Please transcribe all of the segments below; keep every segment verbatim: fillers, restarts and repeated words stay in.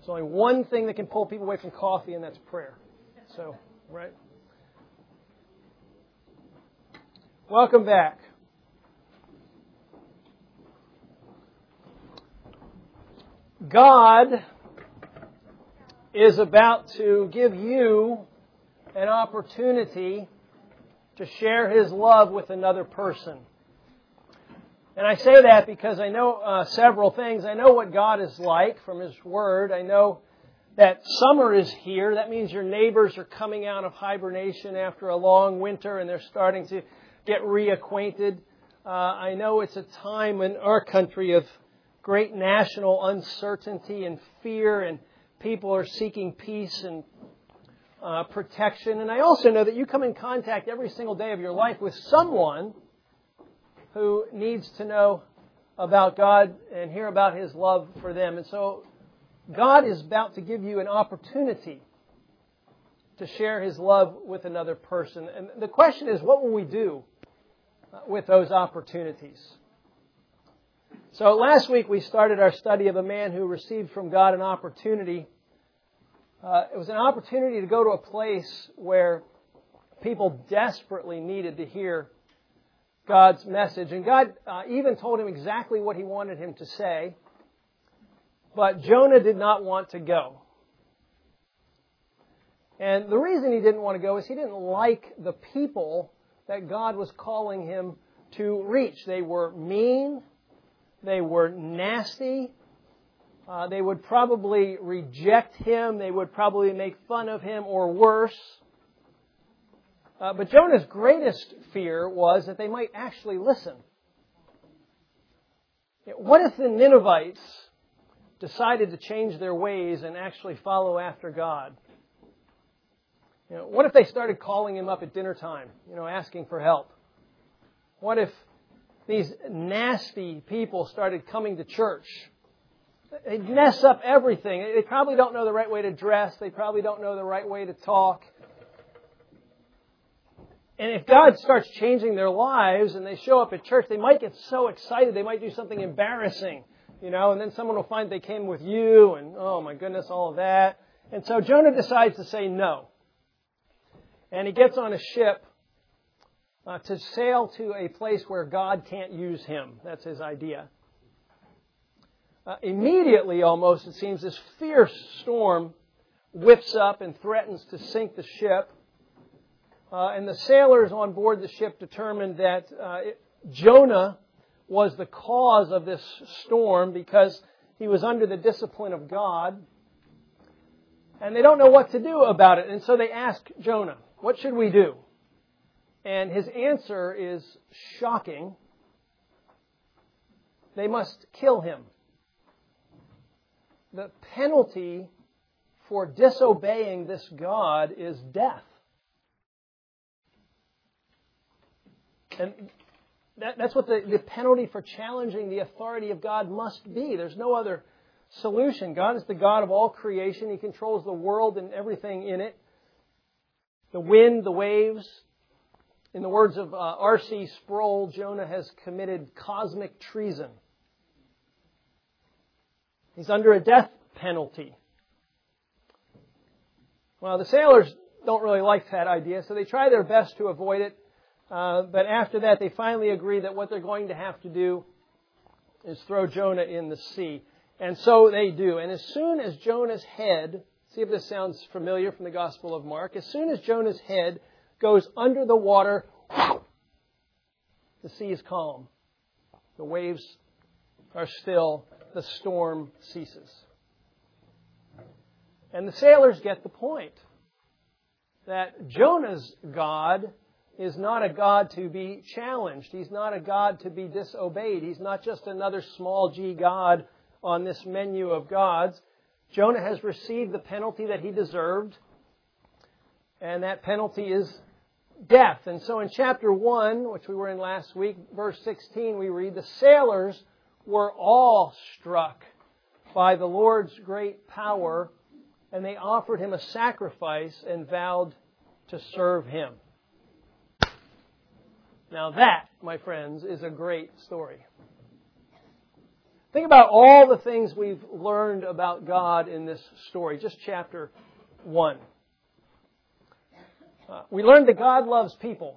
There's only one thing that can pull people away from coffee, and that's prayer. So, right? Welcome back. God is about to give you an opportunity to share His love with another person. And I say that because I know uh, several things. I know what God is like from His Word. I know that summer is here. That means your neighbors are coming out of hibernation after a long winter and they're starting to get reacquainted. Uh, I know it's a time in our country of great national uncertainty and fear, and people are seeking peace and uh, protection. And I also know that you come in contact every single day of your life with someone who needs to know about God and hear about His love for them. And so God is about to give you an opportunity to share His love with another person. And the question is, what will we do with those opportunities? So last week we started our study of a man who received from God an opportunity. Uh, it was an opportunity to go to a place where people desperately needed to hear God's message. And God uh, even told him exactly what He wanted him to say. But Jonah did not want to go. And the reason he didn't want to go is he didn't like the people that God was calling him to reach. They were mean. They were nasty. Uh, they would probably reject him. They would probably make fun of him or worse. Uh, but Jonah's greatest fear was that they might actually listen. What if the Ninevites decided to change their ways and actually follow after God? You know, what if they started calling him up at dinner time, you know, asking for help? What if these nasty people started coming to church? They'd mess up everything. They probably don't know the right way to dress. They probably don't know the right way to talk. And if God starts changing their lives and they show up at church, they might get so excited. They might do something embarrassing, you know, and then someone will find they came with you and, oh my goodness, all of that. And so Jonah decides to say no. And he gets on a ship uh, to sail to a place where God can't use him. That's his idea. Uh, immediately, almost, it seems, this fierce storm whips up and threatens to sink the ship. Uh, and the sailors on board the ship determined that uh, it, Jonah was the cause of this storm because he was under the discipline of God. And they don't know what to do about it. And so they ask Jonah, what should we do? And his answer is shocking. They must kill him. The penalty for disobeying this God is death. And that, that's what the, the penalty for challenging the authority of God must be. There's no other solution. God is the God of all creation. He controls the world and everything in it. The wind, the waves. In the words of uh, R C Sproul, Jonah has committed cosmic treason. He's under a death penalty. Well, the sailors don't really like that idea, so they try their best to avoid it. Uh, but after that, they finally agree that what they're going to have to do is throw Jonah in the sea. And so they do. And as soon as Jonah's head, see if this sounds familiar from the Gospel of Mark, as soon as Jonah's head goes under the water, the sea is calm. The waves are still. The storm ceases. And the sailors get the point that Jonah's God is not a God to be challenged. He's not a God to be disobeyed. He's not just another small g God on this menu of gods. Jonah has received the penalty that he deserved, and that penalty is death. And so in chapter one, which we were in last week, verse sixteen, we read, the sailors were awestruck by the Lord's great power, and they offered him a sacrifice and vowed to serve him. Now that, my friends, is a great story. Think about all the things we've learned about God in this story, just chapter one. Uh, we learned that God loves people.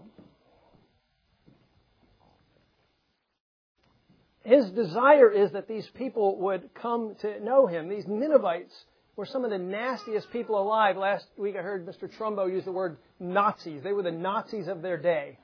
His desire is that these people would come to know Him. These Ninevites were some of the nastiest people alive. Last week I heard Mister Trumbo use the word Nazis. They were the Nazis of their day.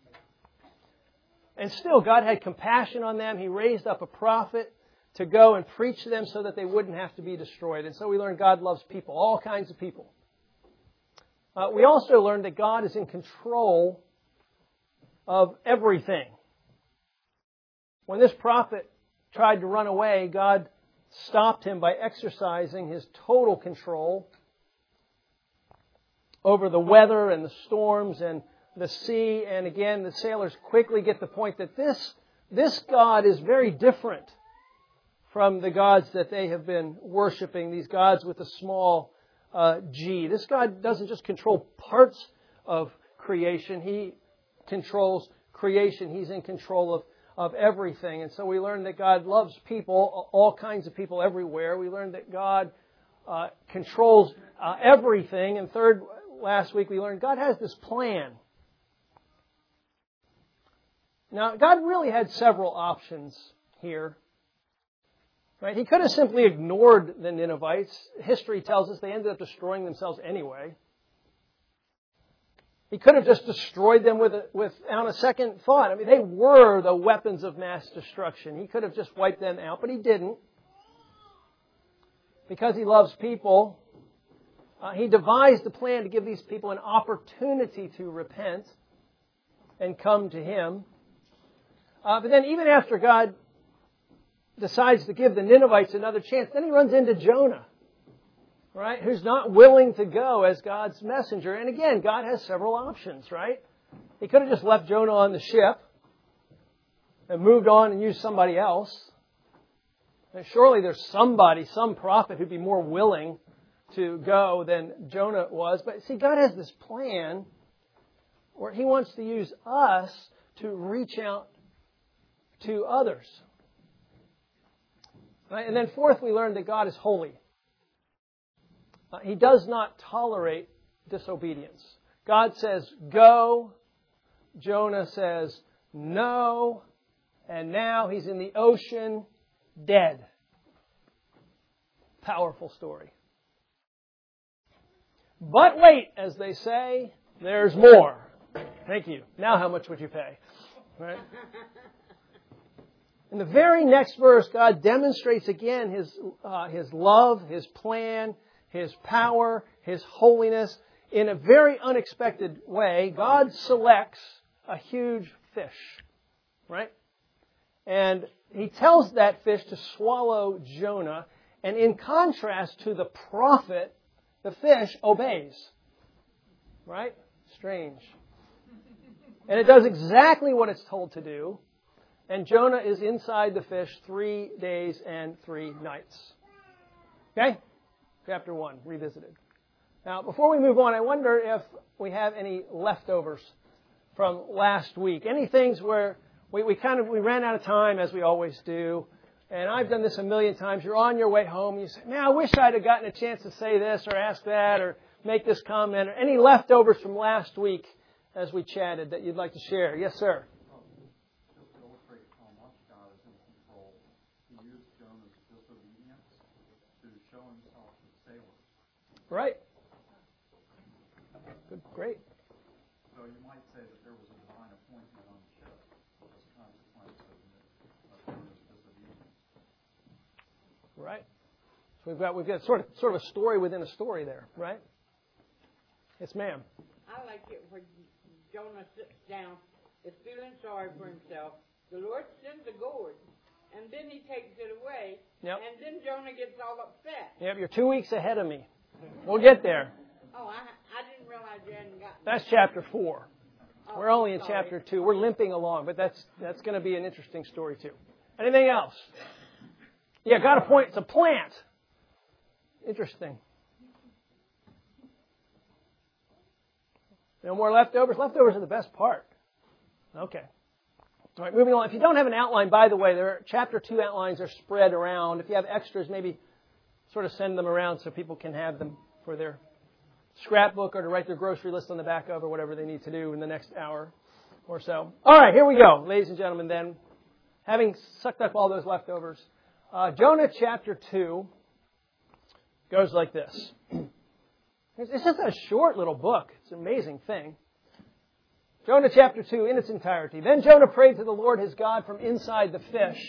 And still, God had compassion on them. He raised up a prophet to go and preach to them so that they wouldn't have to be destroyed. And so we learned God loves people, all kinds of people. Uh, we also learned that God is in control of everything. When this prophet tried to run away, God stopped him by exercising His total control over the weather and the storms and the sea. And again, the sailors quickly get the point that this, this God is very different from the gods that they have been worshiping, these gods with a small uh, g. This God doesn't just control parts of creation. He controls creation. He's in control of of everything. And so we learned that God loves people, all kinds of people everywhere. We learned that God uh, controls uh, everything. And third, last week we learned God has this plan. Now, God really had several options here. Right? He could have simply ignored the Ninevites. History tells us they ended up destroying themselves anyway. He could have just destroyed them with a, without a second thought. I mean, they were the weapons of mass destruction. He could have just wiped them out, but He didn't. Because He loves people, uh, He devised a plan to give these people an opportunity to repent and come to Him. Uh, but then even after God decides to give the Ninevites another chance, then He runs into Jonah. Right? Who's not willing to go as God's messenger. And again, God has several options, right? He could have just left Jonah on the ship and moved on and used somebody else. And surely there's somebody, some prophet who'd be more willing to go than Jonah was. But see, God has this plan where He wants to use us to reach out to others. Right? And then fourth, we learned that God is holy. Uh, he does not tolerate disobedience. God says, go. Jonah says, no. And now he's in the ocean, dead. Powerful story. But wait, as they say, there's more. Thank you. Now how much would you pay? Right? In the very next verse, God demonstrates again His, uh, His love, His plan, His power, His holiness. In a very unexpected way, God selects a huge fish, right? And He tells that fish to swallow Jonah. And in contrast to the prophet, the fish obeys, right? Strange. And it does exactly what it's told to do. And Jonah is inside the fish three days and three nights. Okay? Chapter one, revisited. Now, before we move on, I wonder if we have any leftovers from last week. Any things where we, we kind of we ran out of time, as we always do. And I've done this a million times. You're on your way home. And you say, man, I wish I'd have gotten a chance to say this or ask that or make this comment. Or any leftovers from last week as we chatted that you'd like to share. Yes, sir. Right. Good, great. So you might say that there was a divine appointment on the ship as a consequence of Jonah's disobedience. Right. So we've got we've got sort of sort of a story within a story there, right? Yes, ma'am. I like it when Jonah sits down, is feeling sorry for himself. The Lord sends a gourd, and then He takes it away, yep. And then Jonah gets all upset. Yep, you're two weeks ahead of me. We'll get there. Oh, I, I didn't realize you hadn't gotten That's chapter four. Oh, We're only in sorry. chapter two. We're limping along, but that's that's going to be an interesting story too. Anything else? Yeah, got a point. It's a plant. Interesting. No more leftovers? Leftovers are the best part. Okay. All right, moving on. If you don't have an outline, by the way, there are chapter two outlines are spread around. If you have extras, maybe sort of send them around so people can have them for their scrapbook or to write their grocery list on the back of or whatever they need to do in the next hour or so. All right, here we go, ladies and gentlemen, then. Having sucked up all those leftovers, uh, Jonah chapter two goes like this. It's just a short little book. It's an amazing thing. Jonah chapter two in its entirety. Then Jonah prayed to the Lord his God from inside the fish.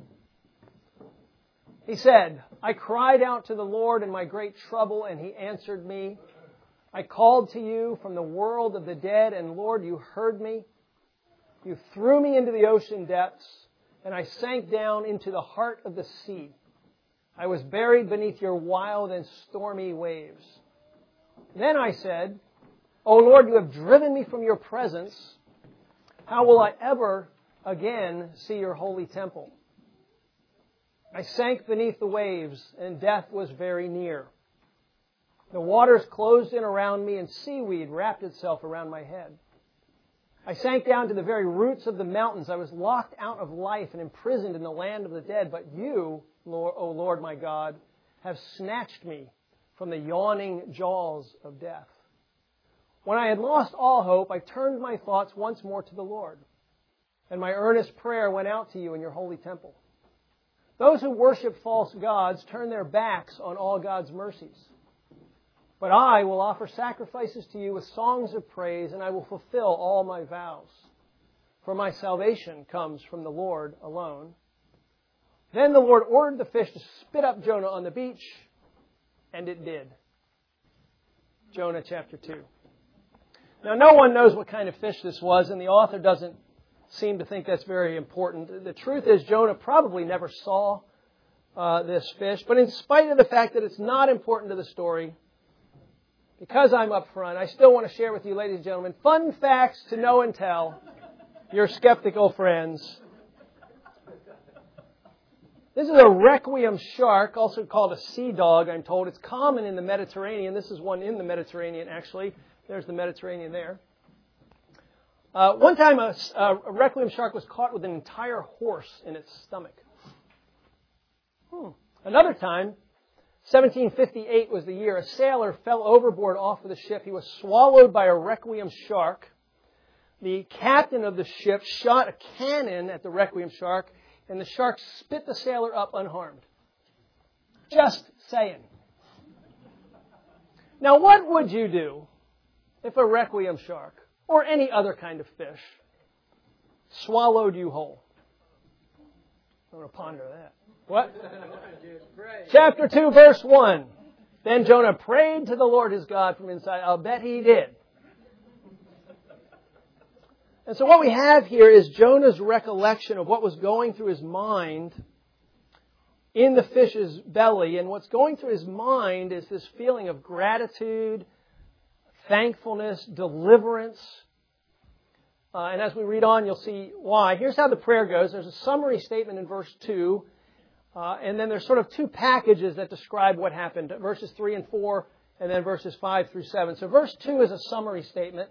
He said, I cried out to the Lord in my great trouble, and He answered me. I called to you from the world of the dead, and Lord, you heard me. You threw me into the ocean depths, and I sank down into the heart of the sea. I was buried beneath your wild and stormy waves. Then I said, O Lord, you have driven me from your presence. How will I ever again see your holy temple? I sank beneath the waves, and death was very near. The waters closed in around me, and seaweed wrapped itself around my head. I sank down to the very roots of the mountains. I was locked out of life and imprisoned in the land of the dead. But you, Lord, O Lord my God, have snatched me from the yawning jaws of death. When I had lost all hope, I turned my thoughts once more to the Lord, and my earnest prayer went out to you in your holy temple. Those who worship false gods turn their backs on all God's mercies. But I will offer sacrifices to you with songs of praise, and I will fulfill all my vows. For my salvation comes from the Lord alone. Then the Lord ordered the fish to spit up Jonah on the beach, and it did. Jonah chapter two. Now, no one knows what kind of fish this was, and the author doesn't seem to think that's very important. The truth is, Jonah probably never saw uh, this fish, but in spite of the fact that it's not important to the story, because I'm up front, I still want to share with you, ladies and gentlemen, fun facts to know and tell your skeptical friends. This is a requiem shark, also called a sea dog, I'm told. It's common in the Mediterranean. This is one in the Mediterranean, actually. There's the Mediterranean there. Uh, one time a, a requiem shark was caught with an entire horse in its stomach. Hmm. Another time, seventeen fifty-eight was the year, a sailor fell overboard off of the ship. He was swallowed by a requiem shark. The captain of the ship shot a cannon at the requiem shark, and the shark spit the sailor up unharmed. Just saying. Now, what would you do if a requiem shark, or any other kind of fish, swallowed you whole? I'm going to ponder that. What? Chapter two, verse one. Then Jonah prayed to the Lord his God from inside. I'll bet he did. And so what we have here is Jonah's recollection of what was going through his mind in the fish's belly. And what's going through his mind is this feeling of gratitude, thankfulness, deliverance. Uh, and as we read on, you'll see why. Here's how the prayer goes. There's a summary statement in verse two. Uh, and then there's sort of two packages that describe what happened. Verses three and four, and then verses five through seven. So verse two is a summary statement.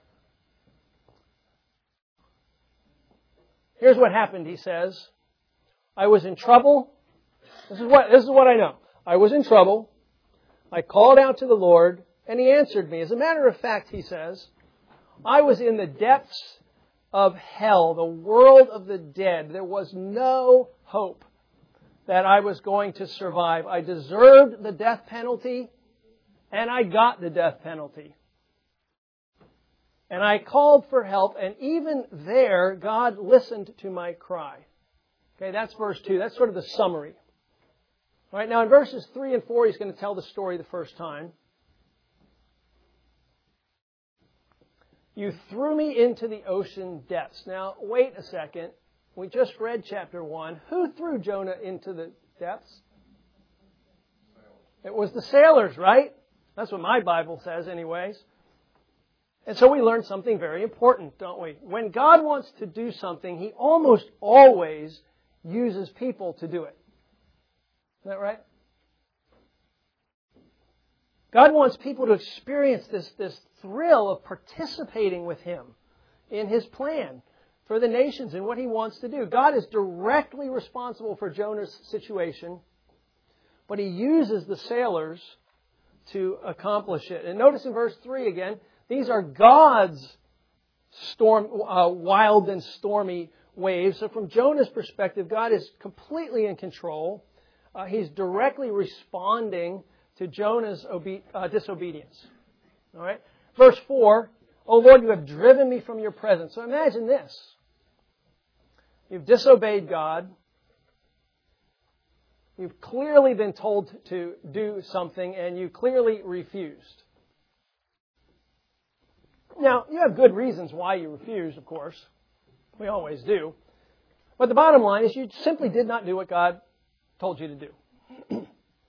Here's what happened, he says. I was in trouble. This is what, this is what I know. I was in trouble. I called out to the Lord, and He answered me. As a matter of fact, he says, I was in the depths of hell, the world of the dead. There was no hope that I was going to survive. I deserved the death penalty, and I got the death penalty. And I called for help, and even there, God listened to my cry. Okay, that's verse two. That's sort of the summary. All right, now in verses three and four, he's going to tell the story the first time. You threw me into the ocean depths. Now, wait a second. We just read chapter one. Who threw Jonah into the depths? It was the sailors, right? That's what my Bible says anyways. And so we learn something very important, don't we? When God wants to do something, He almost always uses people to do it. Isn't that right? God wants people to experience this, this thrill of participating with Him in His plan, for the nations and what He wants to do. God is directly responsible for Jonah's situation, but He uses the sailors to accomplish it. And notice in verse three again, these are God's storm, uh, wild and stormy waves. So from Jonah's perspective, God is completely in control. Uh, he's directly responding to Jonah's obe- uh, disobedience. All right. Verse four, "O Lord, you have driven me from your presence." So imagine this. You've disobeyed God. You've clearly been told to do something, and you clearly refused. Now, you have good reasons why you refused, of course. We always do. But the bottom line is you simply did not do what God told you to do.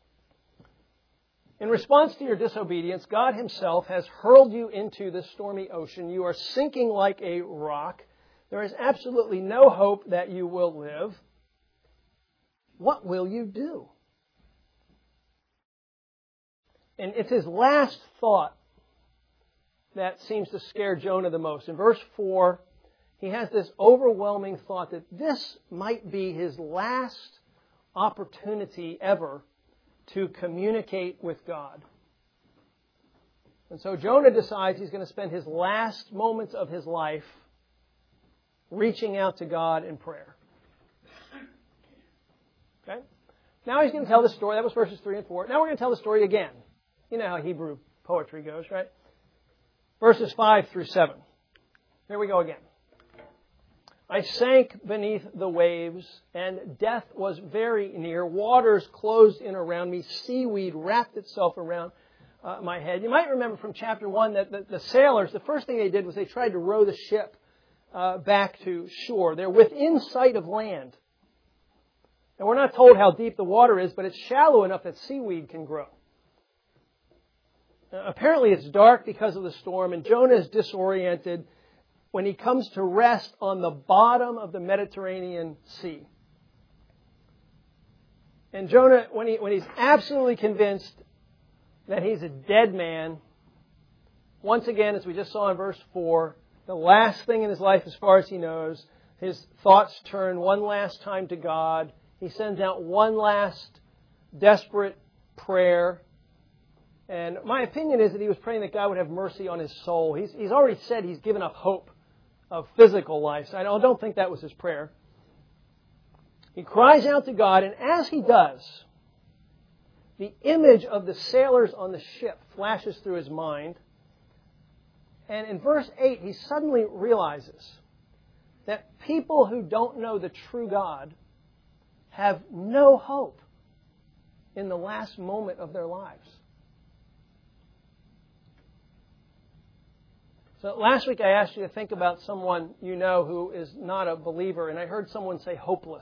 In response to your disobedience, God Himself has hurled you into the stormy ocean. You are sinking like a rock. There is absolutely no hope that you will live. What will you do? And it's his last thought that seems to scare Jonah the most. In verse four, he has this overwhelming thought that this might be his last opportunity ever to communicate with God. And so Jonah decides he's going to spend his last moments of his life reaching out to God in prayer. Okay? Now he's going to tell the story. That was verses three and four. Now we're going to tell the story again. You know how Hebrew poetry goes, right? Verses five through seven. Here we go again. "I sank beneath the waves, and death was very near. Waters closed in around me. Seaweed wrapped itself around uh, my head." You might remember from chapter one that the, the sailors, the first thing they did was they tried to row the ship uh, back to shore. They're within sight of land. And we're not told how deep the water is, but it's shallow enough that seaweed can grow. Uh, apparently it's dark because of the storm, and Jonah is disoriented when he comes to rest on the bottom of the Mediterranean Sea. And Jonah, when he when he's absolutely convinced that he's a dead man, once again, as we just saw in verse four, the last thing in his life as far as he knows, his thoughts turn one last time to God. He sends out one last desperate prayer. And my opinion is that he was praying that God would have mercy on his soul. He's, he's already said he's given up hope of physical life. So I don't, don't think that was his prayer. He cries out to God, and as he does, the image of the sailors on the ship flashes through his mind. And in verse eight, he suddenly realizes that people who don't know the true God have no hope in the last moment of their lives. So last week I asked you to think about someone you know who is not a believer, and I heard someone say hopeless.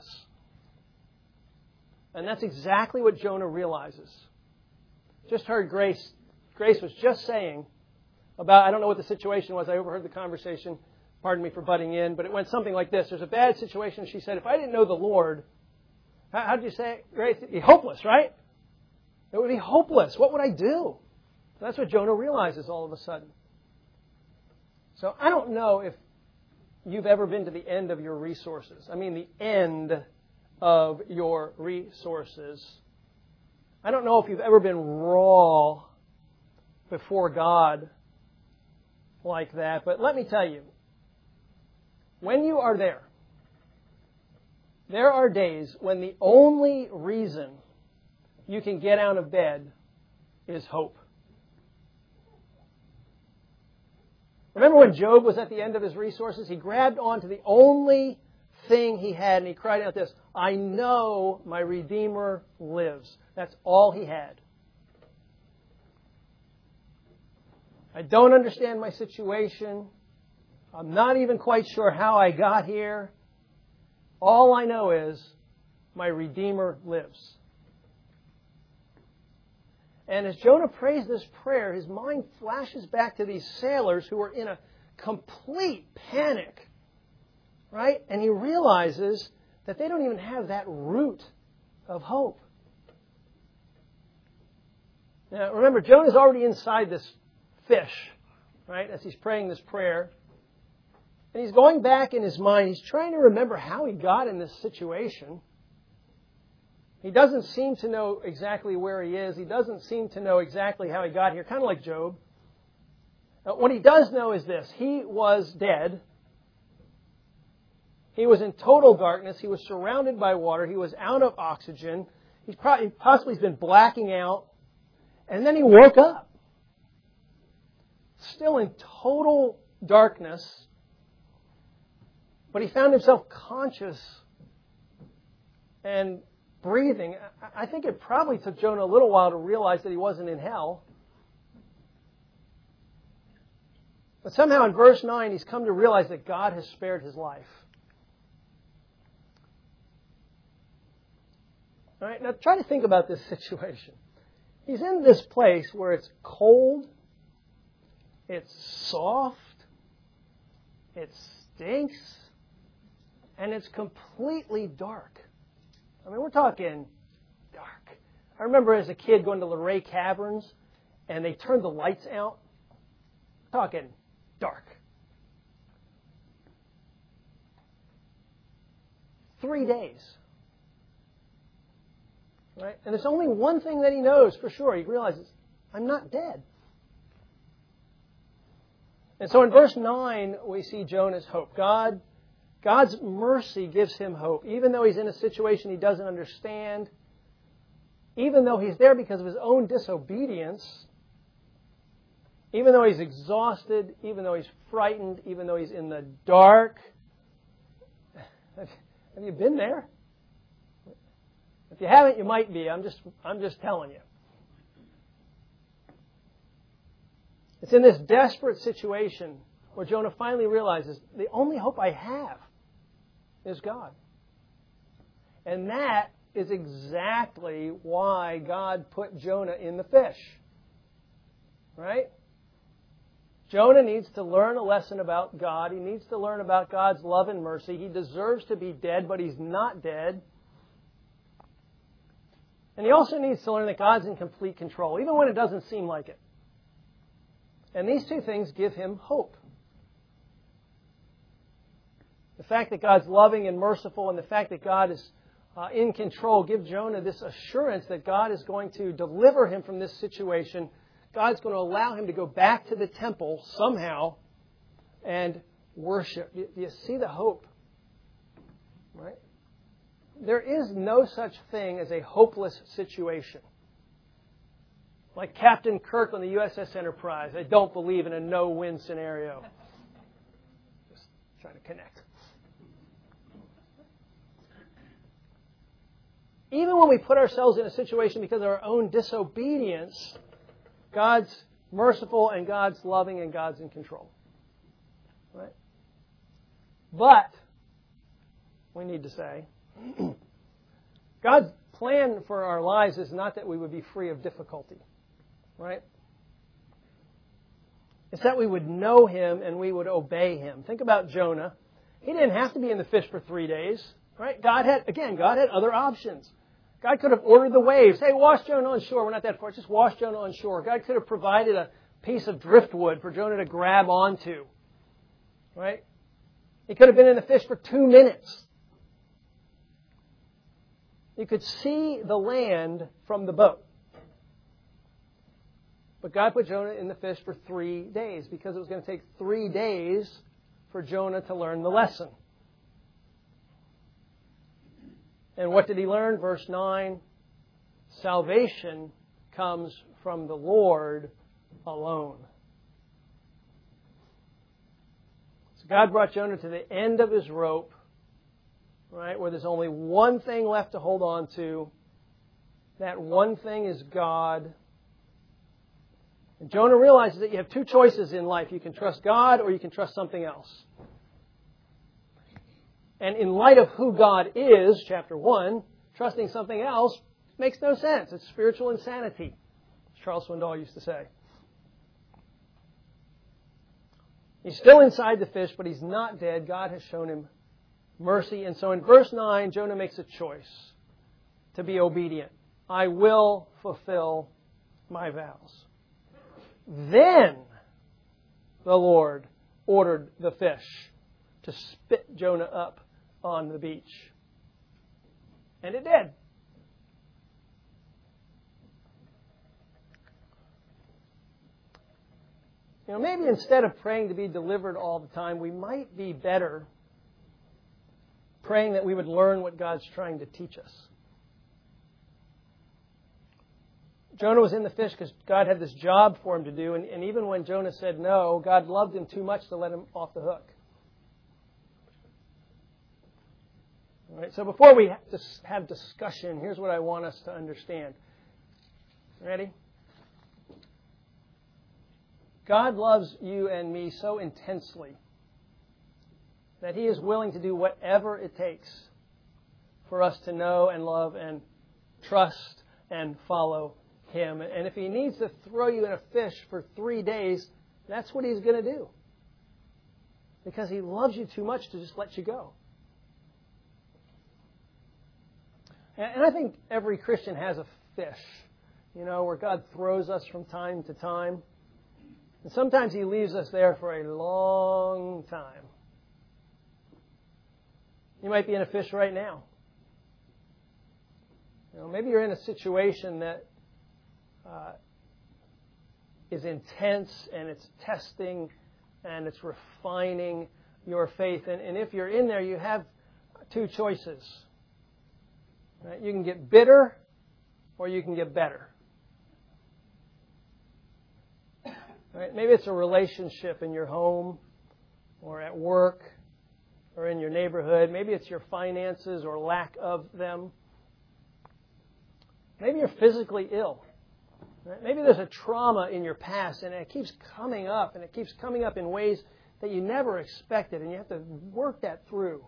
And that's exactly what Jonah realizes. Just heard Grace. Grace was just saying about, I don't know what the situation was, I overheard the conversation, pardon me for butting in, but it went something like this. There's a bad situation. She said, if I didn't know the Lord, how, how did you say it, Grace? It'd be hopeless, right? It would be hopeless. What would I do? That's what Jonah realizes all of a sudden. So I don't know if you've ever been to the end of your resources. I mean, the end of your resources. I don't know if you've ever been raw before God like that. But let me tell you, when you are there, there are days when the only reason you can get out of bed is hope. Remember when Job was at the end of his resources? He grabbed onto the only thing he had and he cried out this, I know my Redeemer lives. That's all he had. I don't understand my situation. I'm not even quite sure how I got here. All I know is my Redeemer lives. And as Jonah prays this prayer, his mind flashes back to these sailors who were in a complete panic. Right? And he realizes that they don't even have that root of hope. Now, remember, Jonah's already inside this fish, right, as he's praying this prayer. And he's going back in his mind. He's trying to remember how he got in this situation. He doesn't seem to know exactly where he is. He doesn't seem to know exactly how he got here, kind of like Job. Uh, what he does know is this. He was dead. He was in total darkness. He was surrounded by water. He was out of oxygen. He's probably possibly been blacking out. And then he woke up. Still in total darkness. But he found himself conscious and breathing. I think it probably took Jonah a little while to realize that he wasn't in hell. But somehow in verse nine, he's come to realize that God has spared his life. All right, now try to think about this situation. He's in this place where it's cold, it's soft, it stinks, and it's completely dark. I mean, we're talking dark. I remember as a kid going to Luray Caverns, and they turned the lights out. We're talking dark. Three days. Right? And there's only one thing that he knows for sure. He realizes, I'm not dead. And so in verse nine, we see Jonah's hope. God, God's mercy gives him hope. Even though he's in a situation he doesn't understand, even though he's there because of his own disobedience, even though he's exhausted, even though he's frightened, even though he's in the dark. Have you been there? If you haven't, you might be. I'm just, I'm just telling you. It's in this desperate situation where Jonah finally realizes the only hope I have is God. And that is exactly why God put Jonah in the fish. Right? Jonah needs to learn a lesson about God. He needs to learn about God's love and mercy. He deserves to be dead, but he's not dead. And he also needs to learn that God's in complete control, even when it doesn't seem like it. And these two things give him hope. The fact that God's loving and merciful and the fact that God is uh, in control give Jonah this assurance that God is going to deliver him from this situation. God's going to allow him to go back to the temple somehow and worship. Do you see the hope? Right? There is no such thing as a hopeless situation. Like Captain Kirk on the U S S Enterprise. I don't believe in a no-win scenario. Just trying to connect. Even when we put ourselves in a situation because of our own disobedience, God's merciful and God's loving and God's in control. Right? But, we need to say, God's plan for our lives is not that we would be free of difficulty. Right? It's that we would know Him and we would obey Him. Think about Jonah. He didn't have to be in the fish for three days. Right? God had, again, God had other options. God could have ordered the waves. Hey, wash Jonah on shore. We're not that far. Just wash Jonah on shore. God could have provided a piece of driftwood for Jonah to grab onto. Right? He could have been in the fish for two minutes. You could see the land from the boat. But God put Jonah in the fish for three days because it was going to take three days for Jonah to learn the lesson. And what did he learn? Verse nine, salvation comes from the Lord alone. So God brought Jonah to the end of his rope, right, where there's only one thing left to hold on to. That one thing is God. And Jonah realizes that you have two choices in life. You can trust God or you can trust something else. And in light of who God is, chapter one, trusting something else makes no sense. It's spiritual insanity, as Charles Swindoll used to say. He's still inside the fish, but he's not dead. God has shown him mercy. And so in verse nine, Jonah makes a choice to be obedient. I will fulfill my vows. Then the Lord ordered the fish to spit Jonah up on the beach. And it did. You know, maybe instead of praying to be delivered all the time, we might be better praying that we would learn what God's trying to teach us. Jonah was in the fish because God had this job for him to do, and, and even when Jonah said no, God loved him too much to let him off the hook. All right, so before we have discussion, here's what I want us to understand. Ready? God loves you and me so intensely that He is willing to do whatever it takes for us to know and love and trust and follow Him. And if He needs to throw you in a fish for three days, that's what He's going to do. Because He loves you too much to just let you go. And I think every Christian has a fish, you know, where God throws us from time to time. And sometimes He leaves us there for a long time. You might be in a fish right now. You know, maybe you're in a situation that uh, is intense and it's testing and it's refining your faith. And, and if you're in there, you have two choices. Right? You can get bitter or you can get better. Right? Maybe it's a relationship in your home or at work or in your neighborhood. Maybe it's your finances or lack of them. Maybe you're physically ill. Right? Maybe there's a trauma in your past and it keeps coming up and it keeps coming up in ways that you never expected and you have to work that through.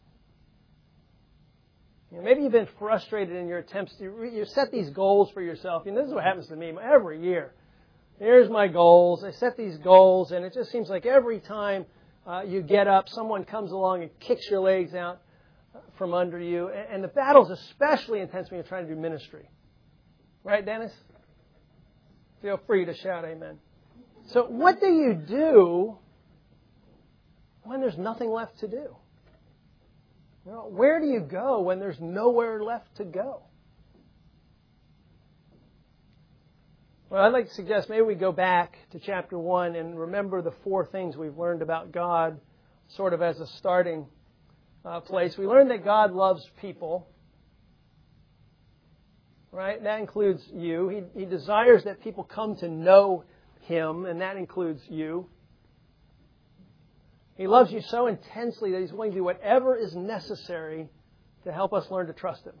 You know, maybe you've been frustrated in your attempts to you set these goals for yourself. And this is what happens to me every year. Here's my goals. I set these goals, and it just seems like every time uh, you get up, someone comes along and kicks your legs out from under you. And, and the battle's especially intense when you're trying to do ministry. Right, Dennis? Feel free to shout amen. So what do you do when there's nothing left to do? You know, where do you go when there's nowhere left to go? Well, I'd like to suggest maybe we go back to chapter one and remember the four things we've learned about God sort of as a starting uh, place. We learned that God loves people. Right? That includes you. He, he desires that people come to know Him, and that includes you. He loves you so intensely that He's willing to do whatever is necessary to help us learn to trust Him.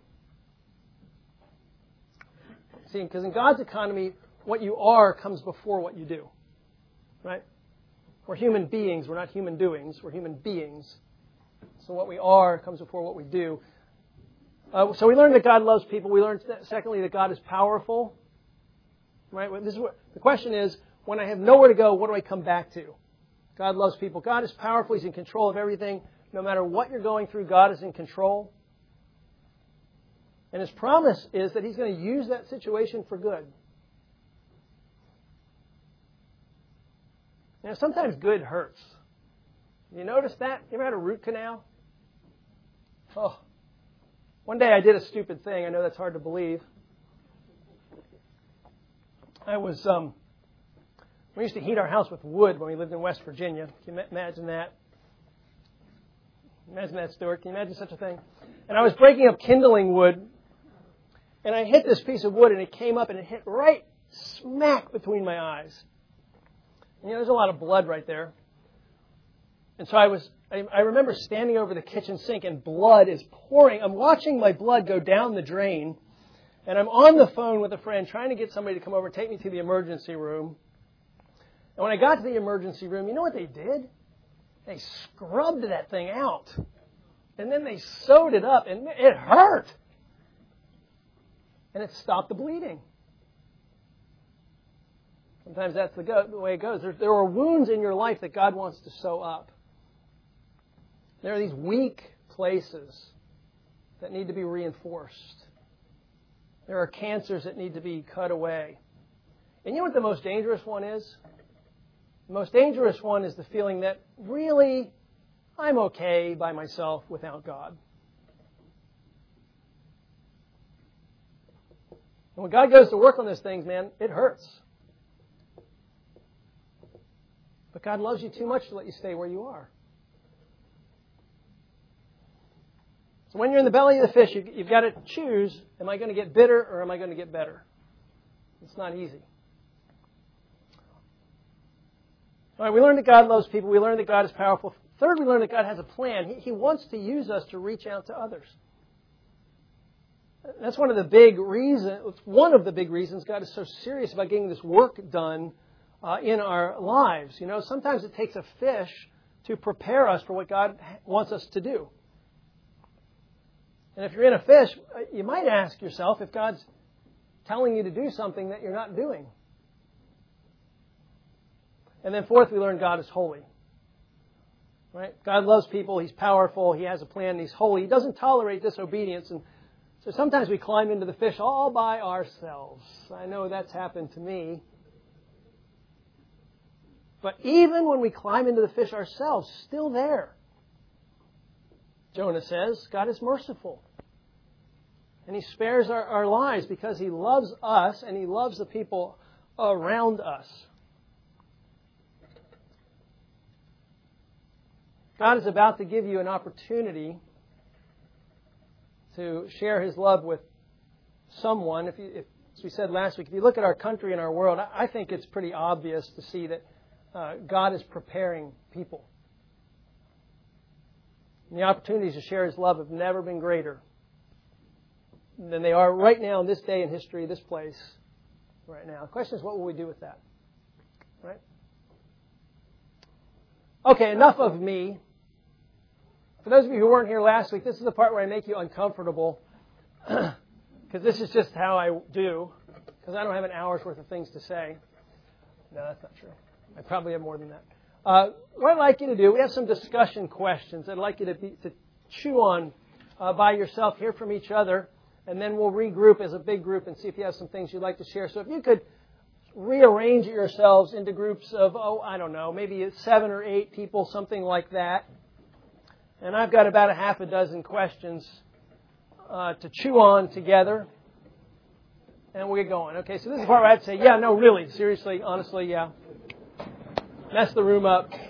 See, because in God's economy, what you are comes before what you do. Right? We're human beings. We're not human doings. We're human beings. So what we are comes before what we do. Uh, so we learned that God loves people. We learned, that, secondly, that God is powerful. Right? This is what, the question is, when I have nowhere to go, what do I come back to? God loves people. God is powerful. He's in control of everything. No matter what you're going through, God is in control. And His promise is that He's going to use that situation for good. You know, sometimes good hurts. You notice that? You ever had a root canal? Oh. One day I did a stupid thing. I know that's hard to believe. I was, um, we used to heat our house with wood when we lived in West Virginia. Can you imagine that? Imagine that, Stuart. Can you imagine such a thing? And I was breaking up kindling wood, and I hit this piece of wood, and it came up, and it hit right smack between my eyes. And, you know, there's a lot of blood right there. And so I was, I, I remember standing over the kitchen sink, and blood is pouring. I'm watching my blood go down the drain, and I'm on the phone with a friend trying to get somebody to come over and take me to the emergency room. And when I got to the emergency room, you know what they did? They scrubbed that thing out. And then they sewed it up, and it hurt. And it stopped the bleeding. Sometimes that's the, go- the way it goes. There, there are wounds in your life that God wants to sew up. There are these weak places that need to be reinforced. There are cancers that need to be cut away. And you know what the most dangerous one is? The most dangerous one is the feeling that, really, I'm okay by myself without God. And when God goes to work on those things, man, it hurts. But God loves you too much to let you stay where you are. So when you're in the belly of the fish, you've got to choose, am I going to get bitter or am I going to get better? It's not easy. All right, we learned that God loves people. We learned that God is powerful. Third, we learned that God has a plan. He, he wants to use us to reach out to others. That's one of the big reasons, one of the big reasons God is so serious about getting this work done uh, in our lives. You know, sometimes it takes a fish to prepare us for what God wants us to do. And if you're in a fish, you might ask yourself if God's telling you to do something that you're not doing. And then fourth, we learn God is holy. Right? God loves people. He's powerful. He has a plan. He's holy. He doesn't tolerate disobedience. And so sometimes we climb into the fish all by ourselves. I know that's happened to me. But even when we climb into the fish ourselves, still there. Jonah says, God is merciful. And He spares our, our lives because He loves us and He loves the people around us. God is about to give you an opportunity to share His love with someone. If, you, if as we said last week, if you look at our country and our world, I think it's pretty obvious to see that uh, God is preparing people. And the opportunities to share His love have never been greater than they are right now in this day in history, this place, right now. The question is, what will we do with that? Right? Okay, enough of me. For those of you who weren't here last week, this is the part where I make you uncomfortable because this is just how I do, because I don't have an hour's worth of things to say. No, that's not true. I probably have more than that. Uh, what I'd like you to do, we have some discussion questions I'd like you to, be, to chew on uh, by yourself, hear from each other, and then we'll regroup as a big group and see if you have some things you'd like to share. So if you could rearrange yourselves into groups of, oh, I don't know, maybe seven or eight people, something like that. And I've got about a half a dozen questions uh, to chew on together. And we'll get going. Okay, so this is the part where I'd say, yeah, no, really, seriously, honestly, yeah. Mess the room up.